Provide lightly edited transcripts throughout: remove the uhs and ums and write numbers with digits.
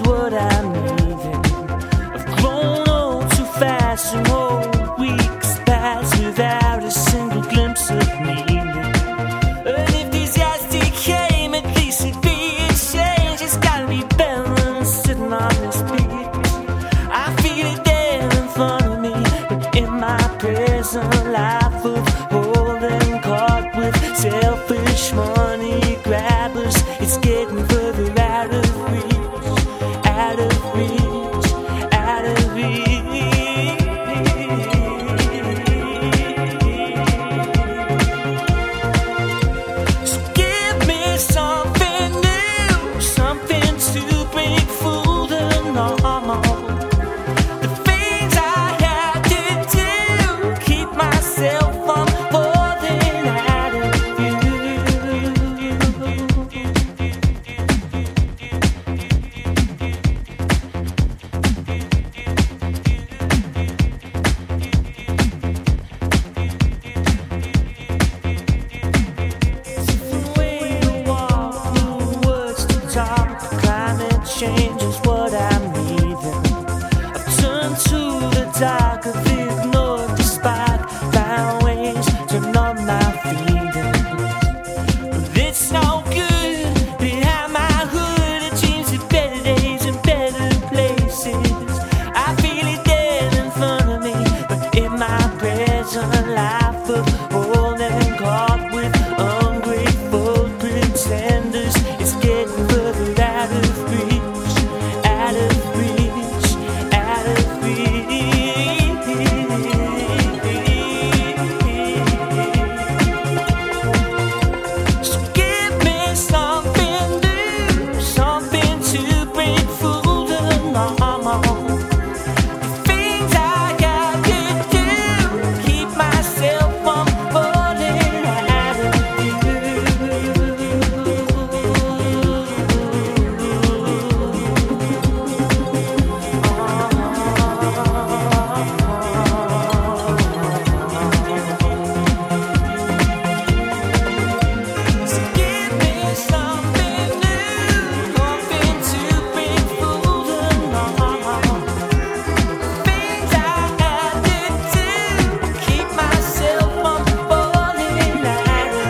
what I'm needing. I've grown old too fast and whole weeks pass without a single glimpse of meaning. And if disaster came, at least it'd be a change. It's gotta be better than sitting on this beach. I feel it there in front of me, but in my present life of holding caught with selfish money grabbers, it's getting further out of reach, out of reach, out of reach. So give me something new, something to break through the normal. The things I had to do, keep myself from falling out of change is what I'm needing. I've turned to the dark, I've ignored the spark, found ways to numb my feelings. But it's no good behind my hood. It dreams of better days and better places. I feel it there in front of me, but in my present life of holding caught with ungrateful pretenders, it's getting further out of reach, out of reach, out of reach. So give me something new, something to break through the normal. The things I got to do, keep myself from falling out of So give me something new, something to break through the normal. Things I had to do, keep myself from falling out of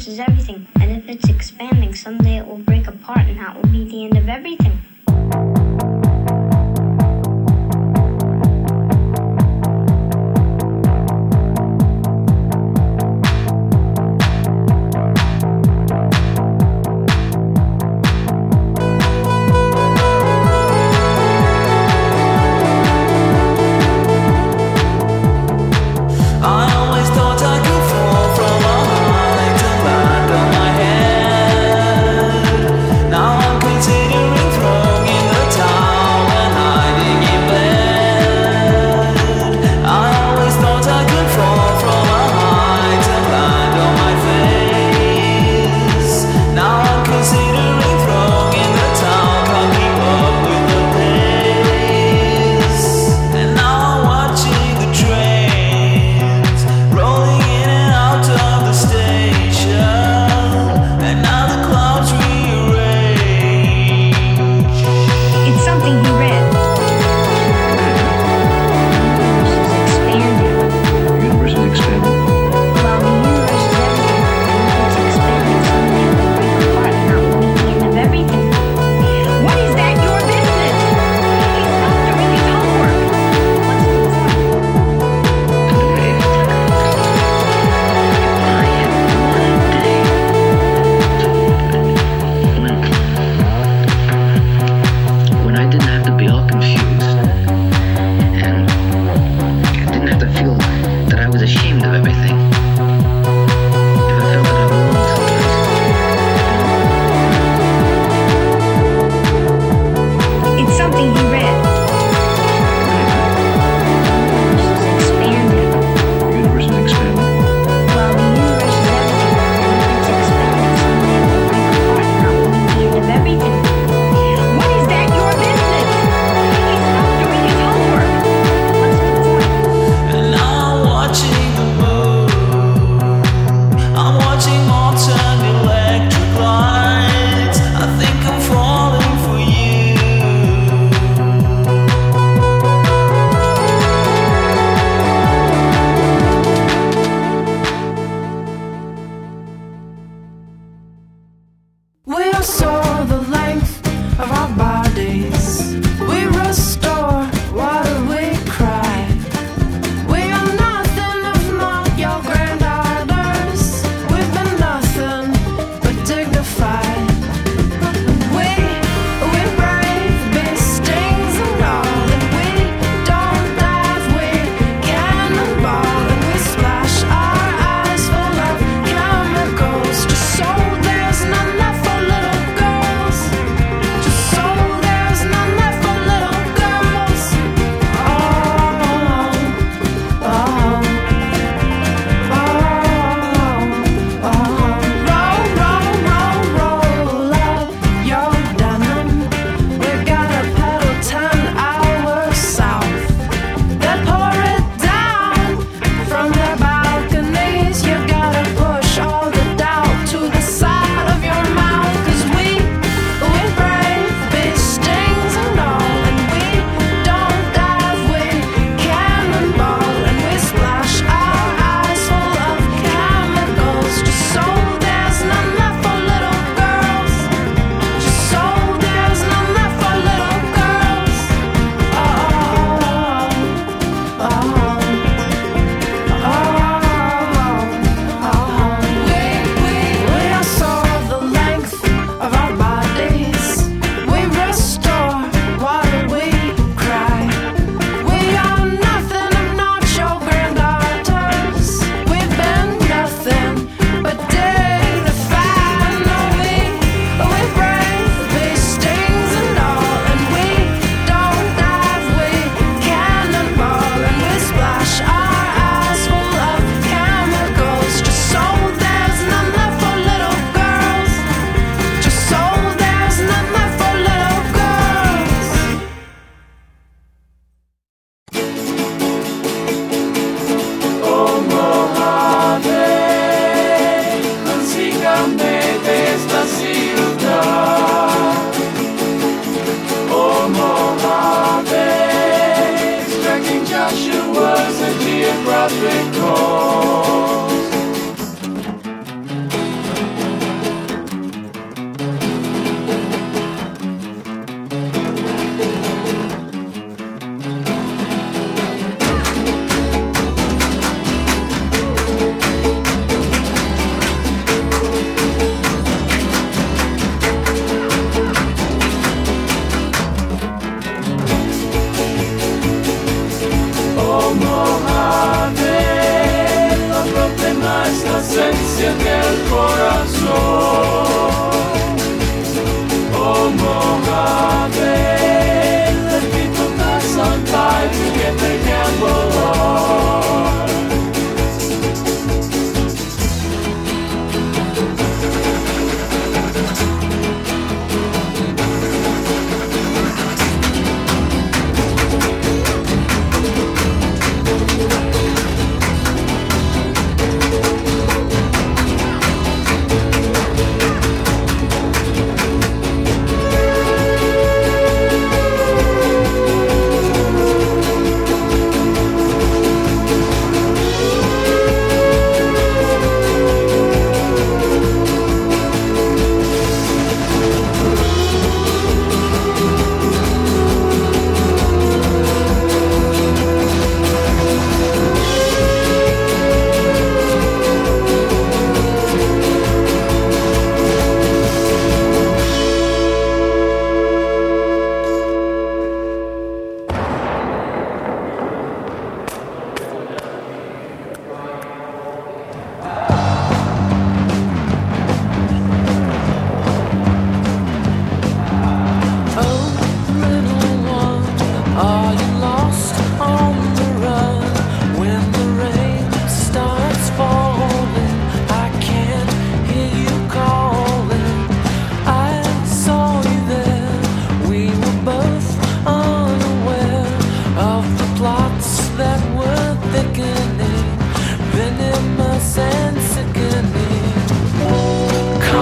universe is everything, and if it's expanding, someday it will break apart, and that will be the end of everything. So there's none left for little girls.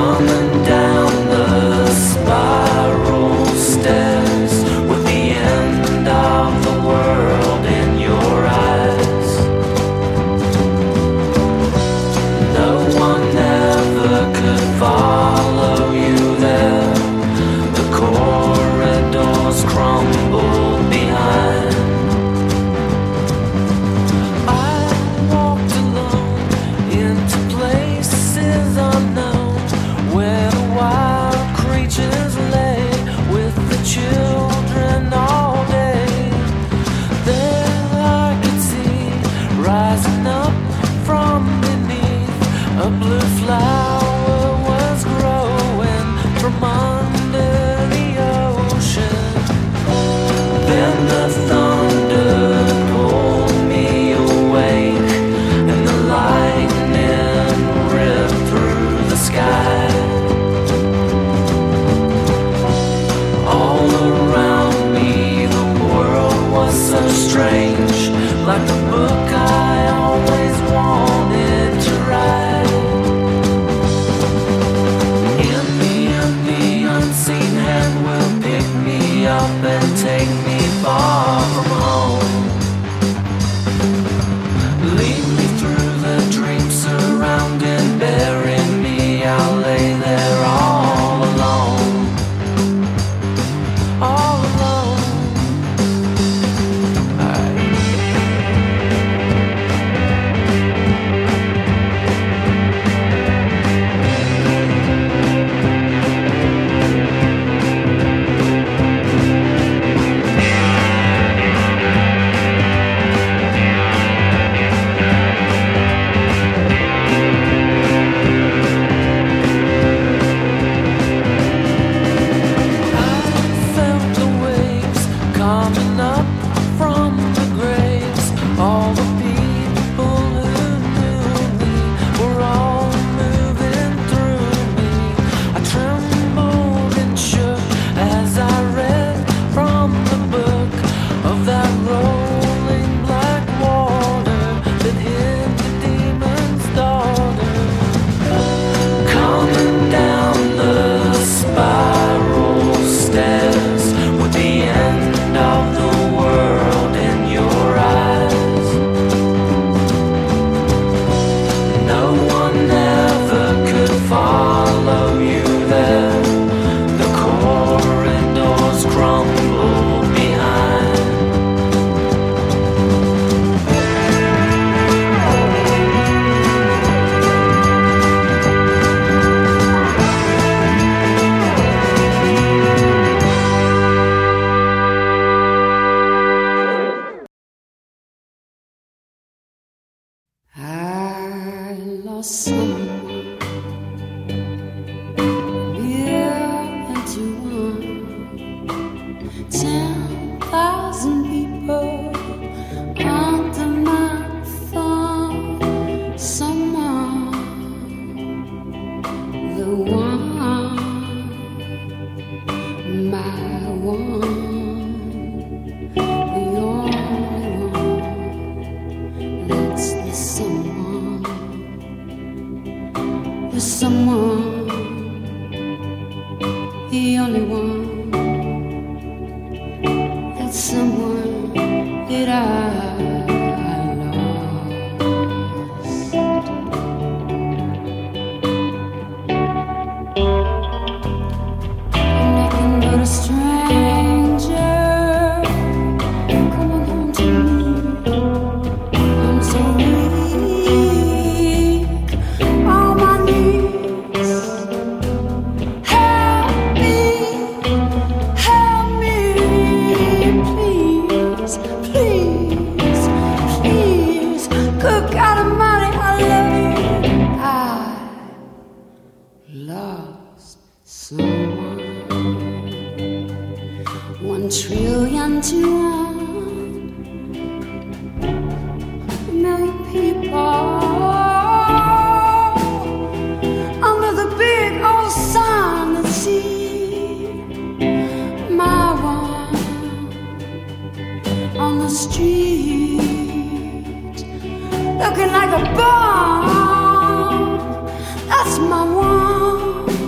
Looking like a bomb, that's my one.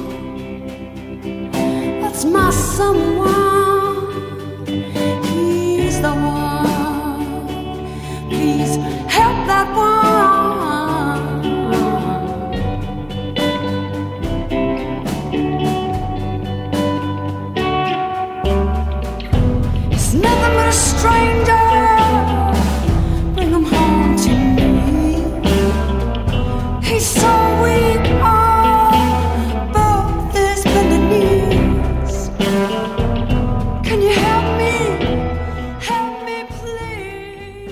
someone, he's the one. Please help that one. He's nothing but a stranger. Bring him home to me. He's so weak. Can you help me? Help me, please.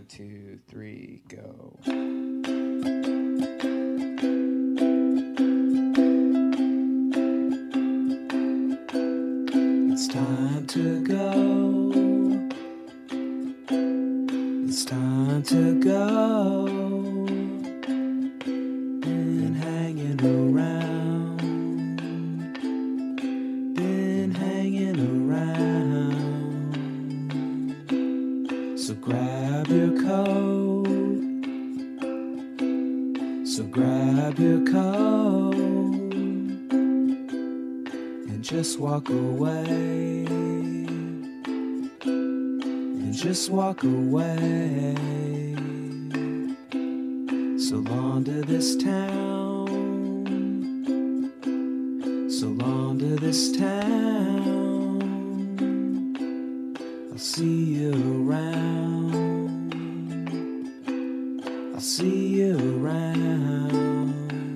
1, 2, 3, go. It's time to go. It's time to go. Been hanging around. Been hanging around. So grab your coat. So grab your coat. And just walk away. And just walk away. So long to this town. So long to this town. I'll see you around. I'll see you around.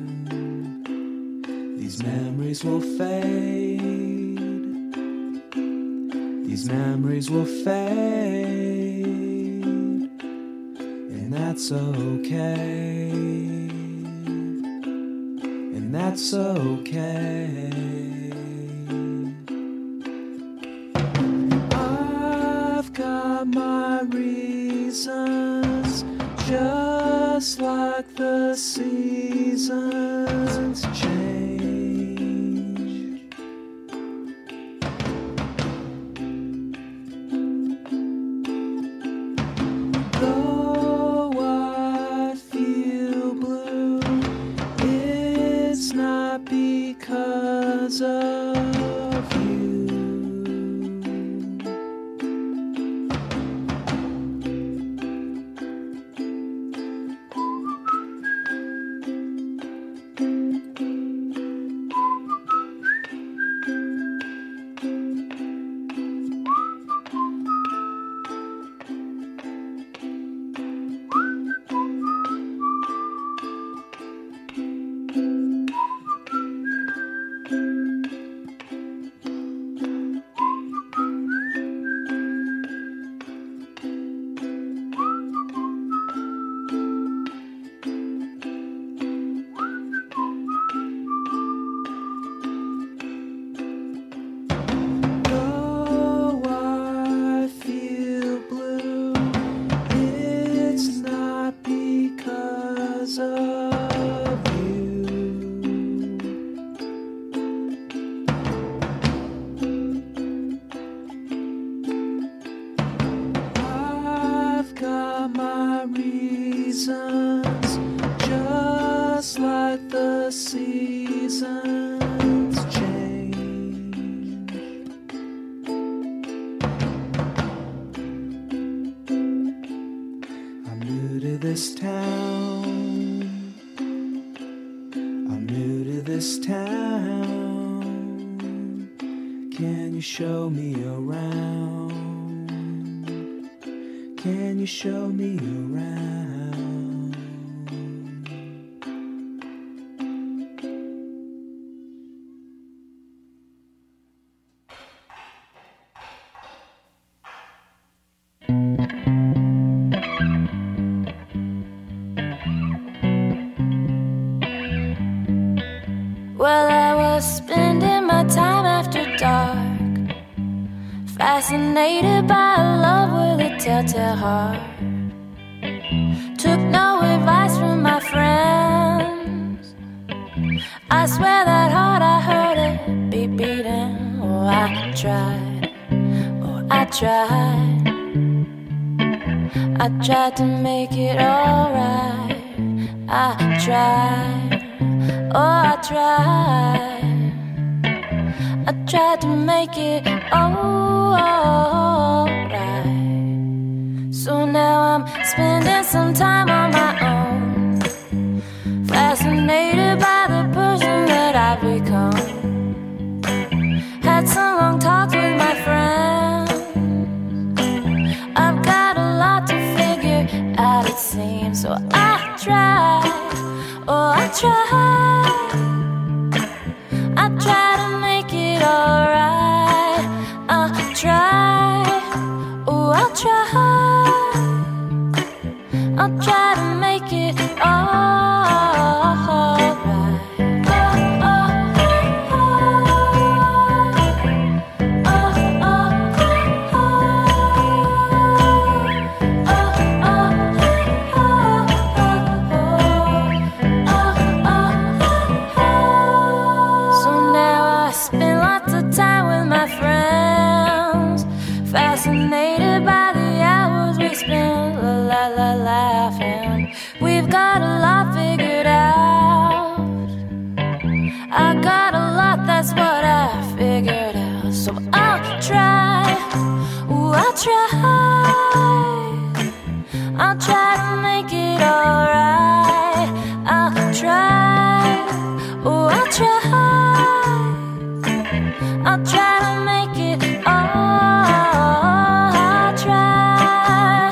These memories will fade. These memories will fade. And that's okay. And that's okay. I've got my reasons, just like the seasons change. Though I feel blue, it's not because of you. Though I feel blue, it's not because of you. I've got my reasons, just like the seasons change. I'm new to this town. I'm new to this town. Can you show me around? Can you show me around? Well, I was spending my time after dark, fascinated by a love with a telltale heart. Took no advice from my friends. I swear that heart, I heard it be beating. Oh, I tried. Oh, I tried. I tried to make it alright. I tried. Oh, I tried. I tried to make it alright. So now I'm spending some time on my own, fascinated by the person that I've become. Had some long talks with my friends. I've got a lot to figure out, it seems. So I tried. Oh, I tried. I try to make it alright. I try. Oh, I try. laughing. We've got a lot figured out. I got a lot, that's what I figured out. So I'll try, ooh, I'll try to make it alright. I'll try, ooh, I'll try to make it all. I'll try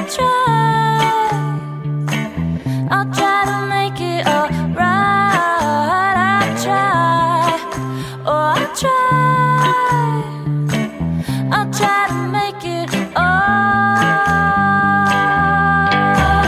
to make it alright. I'll try, oh, I'll try to make it all.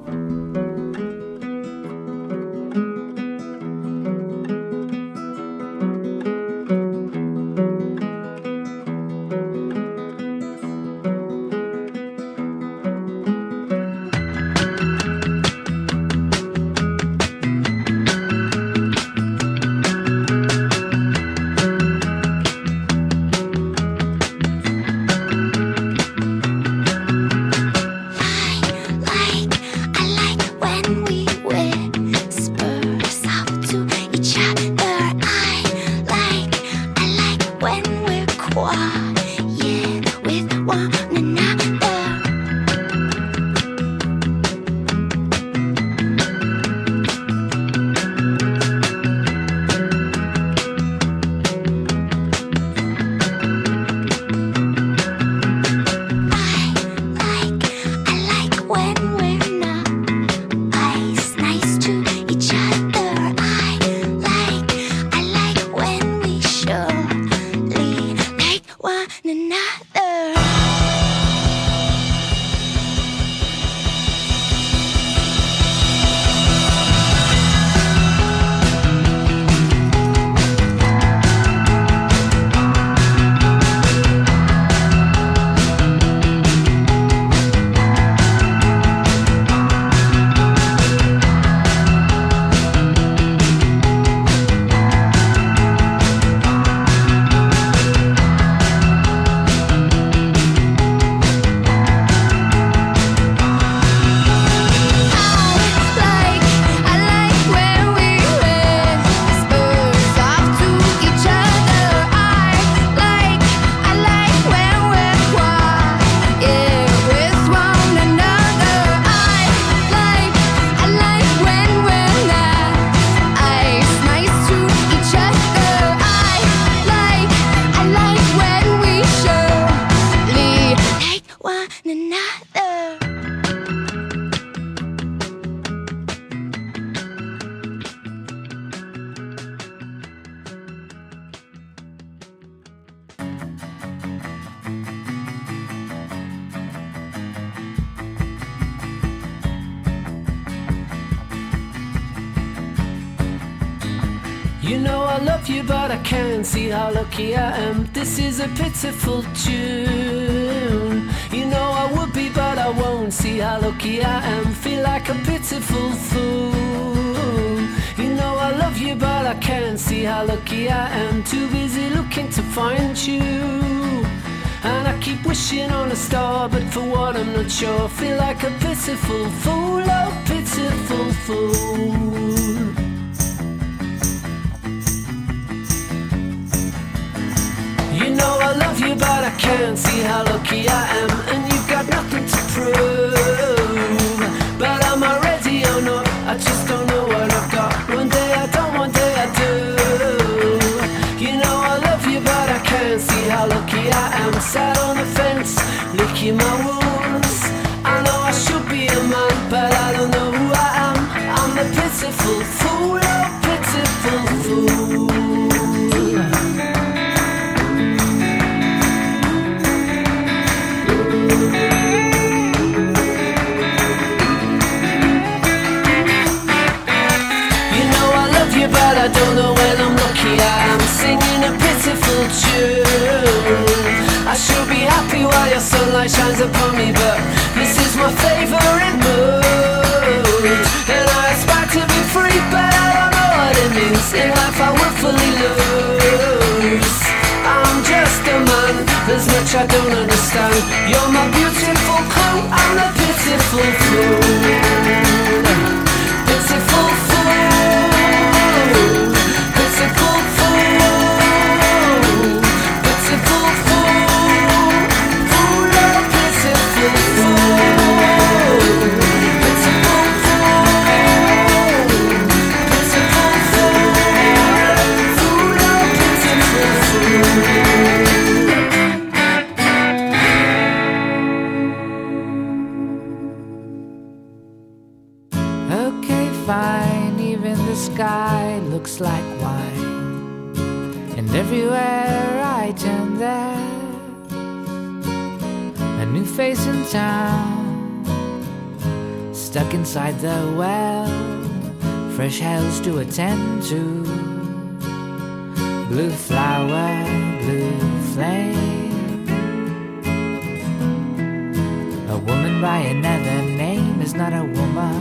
You know I love you, but I can't see how lucky I am. This is a pitiful tune. You know I would be, but I won't. See how lucky I am. Feel like a pitiful fool. You know I love you, but I can't see how lucky I am. Too busy looking to find you. And I keep wishing on a star, but for what I'm not sure. Feel like a pitiful fool, oh pitiful fool. You know I love you, but I can't see how lucky I am. And you've got nothing to prove. But am I ready or not? I just don't know what I've got. One day I don't, one day I do. You know I love you, but I can't see how lucky I am. Sat on the fence, licking my wounds. I know I should be a man, but I don't know who I am. I'm a pitiful fool, oh pitiful fool. But I don't know when I'm lucky. I'm singing a pitiful tune. I should be happy while your sunlight shines upon me, but this is my favourite mood. And I aspire to be free, but I don't know what it means. In life I will fully lose. I'm just a man, there's much I don't understand. You're my beautiful clue, I'm the pitiful fool. Pitiful fool. Sky looks like wine, and everywhere I turn there's a new face in town. stuck inside the well, fresh hells to attend to. Blue flower, blue flame. A woman by another name is not a woman.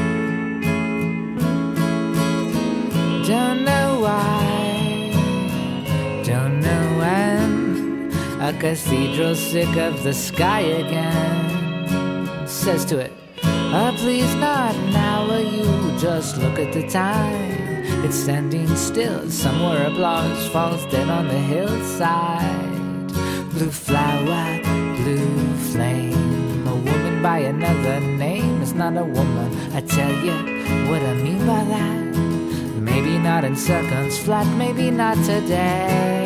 Don't know why, don't know when. A cathedral sick of the sky again says to it, please not now, will you just look at the time? It's standing still, somewhere applause falls dead on the hillside. Blue flower, blue flame. A woman by another name is not a woman. I tell you what I mean by that. Maybe not in seconds flat, maybe not today.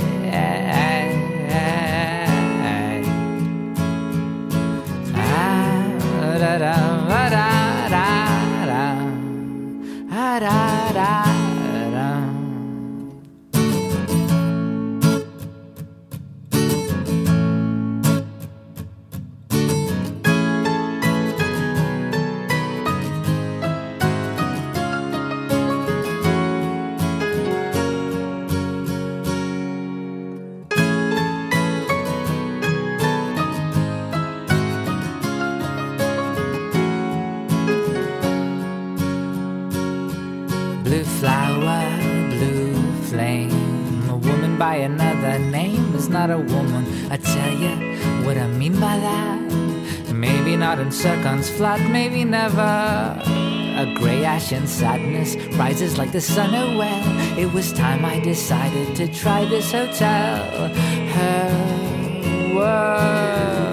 Blue flower, blue flame. A woman by another name is not a woman. I tell you what I mean by that. Maybe not in seconds flat, maybe never. A grey ash and sadness rises like the sun, oh well. It was time I decided to try this hotel. Her world.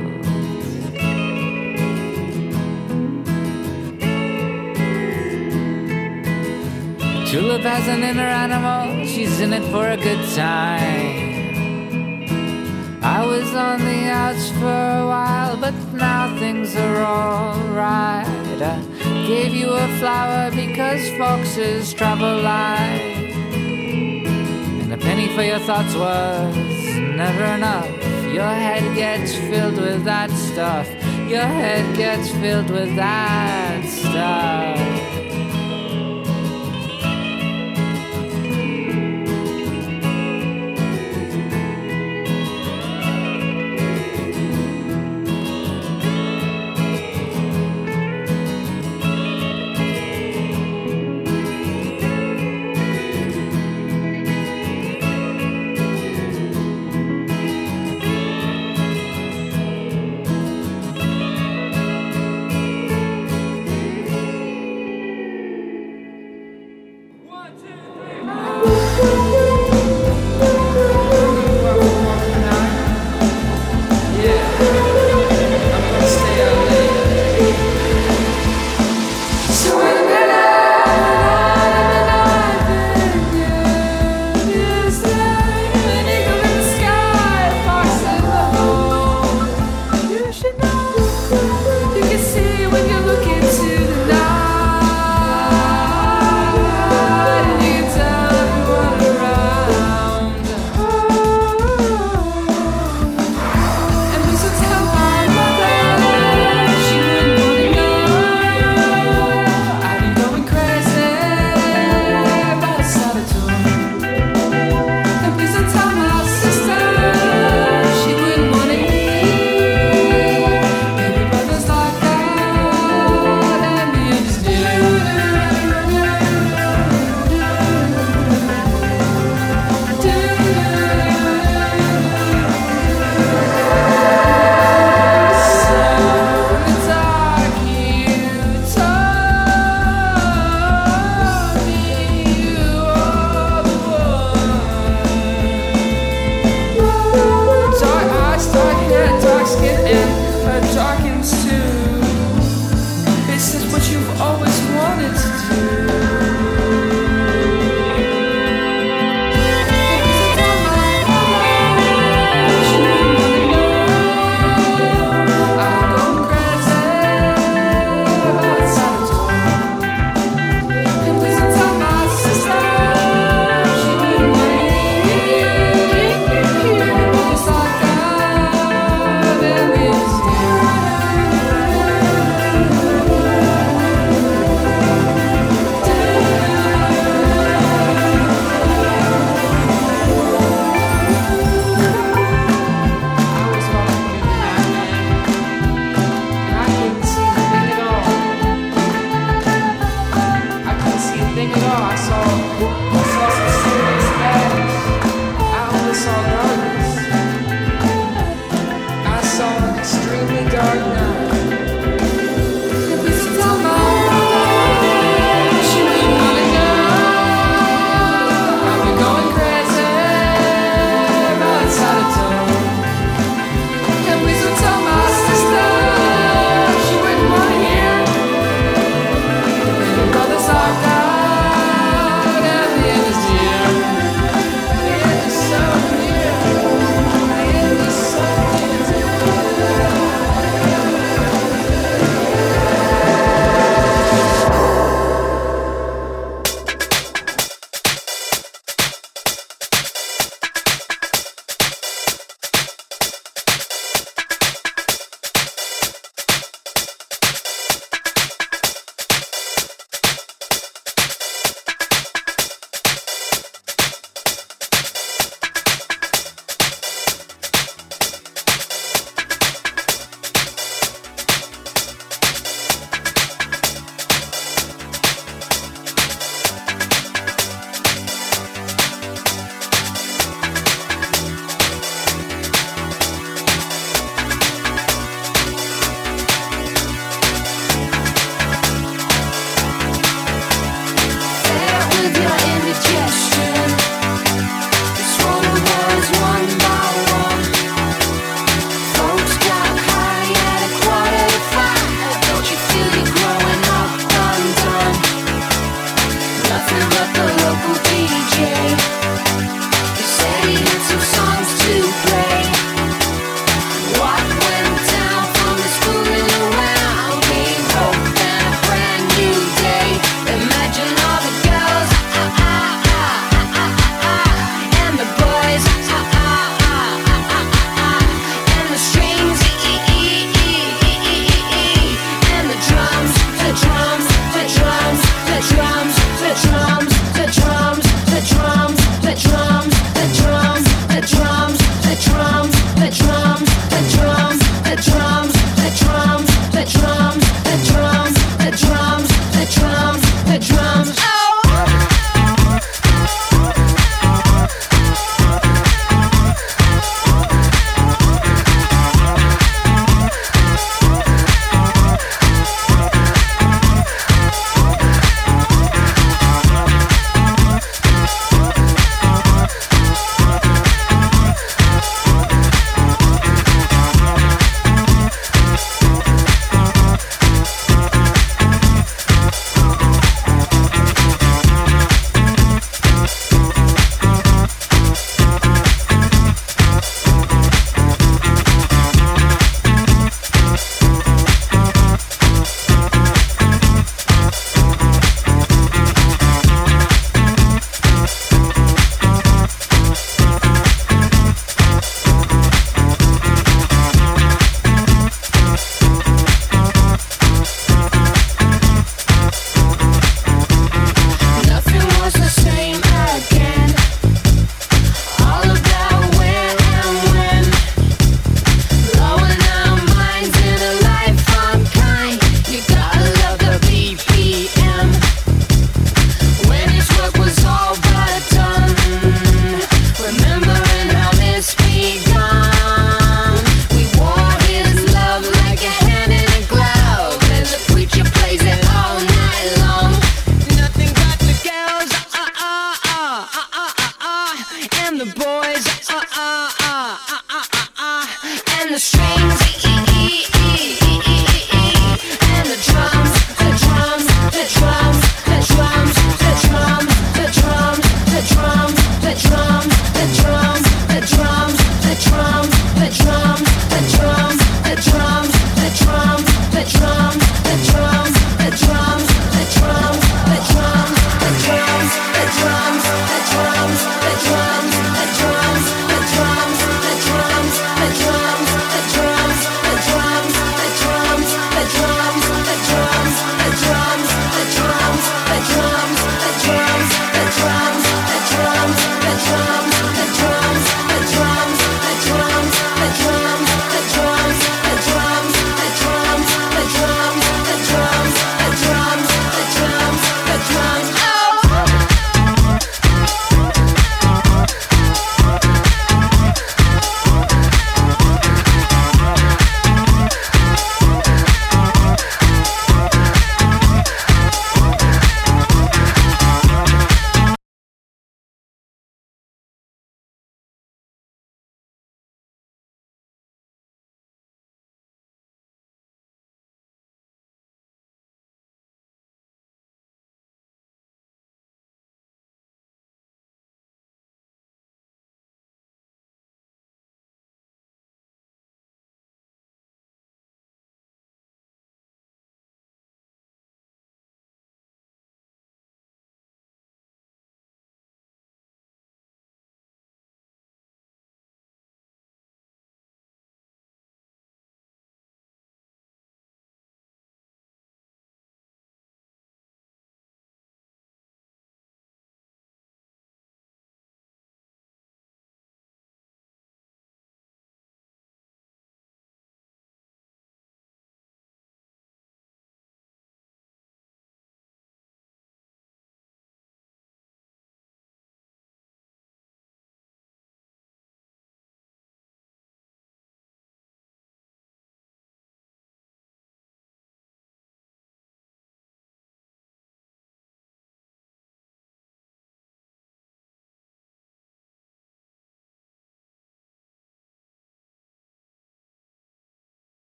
Tulip has an inner animal, she's in it for a good time. I was on the outs for a while, but now things are alright. I gave you a flower because foxes travel light. And a penny for your thoughts was never enough. Your head gets filled with that stuff. Your head gets filled with that stuff.